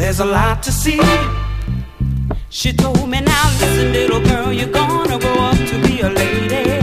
there's a lot to see. She told me, now listen, little girl, you're gonna grow up to be a lady.